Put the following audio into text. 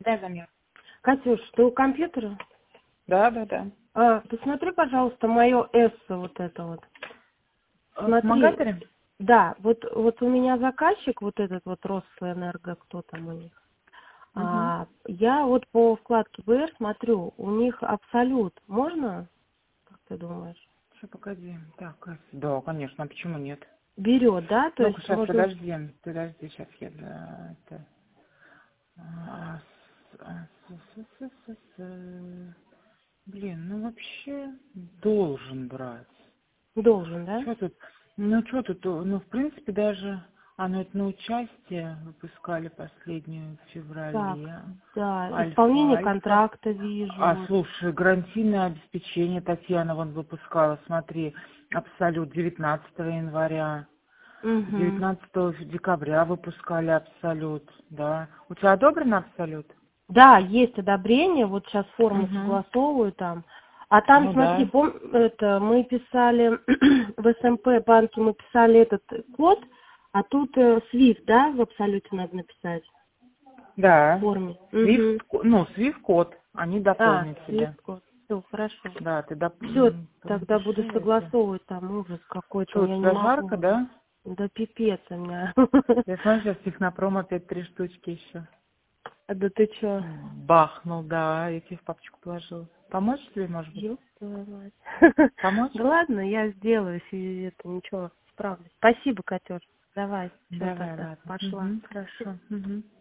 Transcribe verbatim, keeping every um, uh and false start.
Да, Замир. Катюш, ты у компьютера? Да, да, да. А, посмотри, пожалуйста, мое эссо вот это вот. Смотри, Вспомогательный? да, вот, вот у меня заказчик, вот этот вот Росэнерго, кто там у них. Угу. А, я вот по вкладке бэ эр смотрю, у них абсолют. Можно, как ты думаешь? Сейчас, погоди. Так, а, да, конечно, а почему нет? Берет, да? То Ну-ка, есть сейчас, можно... подожди. Подожди, сейчас я... да, это... а, с- а, с- с- с- с- с- Блин, ну вообще должен брать. Должен, да? Что тут? Ну, что тут? Ну, в принципе, даже... А, ну это на участие выпускали последнюю в Так, феврале. да, исполнение Альфа-альфа. контракта вижу. А, Вот. слушай, гарантийное обеспечение Татьяна вон выпускала, смотри, Абсолют девятнадцатого января, Угу. девятнадцатого декабря выпускали Абсолют, да. У тебя одобрен Абсолют? Да, есть одобрение, вот сейчас форму Угу. согласовываю там. А там, Ну смотри, да. пом, это, мы писали в эс эм пэ банке, мы писали этот код, а тут э, свифт, да, в абсолюте надо написать в Да. форме. Угу. Свифт, ну, Свифт-код, они А, дополнят тебе. свифт код. Все, хорошо. Да, ты доп... Все, м, тогда буду напиши эти. согласовывать, там ужас какой-то, Что, у я не тебя могу жарко, уже. да? Да пипец у меня. Я смотрю, сейчас технопром опять три штучки еще. Да ты чё? Бахнул, да, я тебе в папочку положила. Помочь тебе, может быть? Ёб твою мать. Помочь? Да ладно, я сделаю, если это ничего, справлюсь. Спасибо, Катюш. Давай, все Давай, тогда, ладно. пошла. Угу, хорошо. Угу.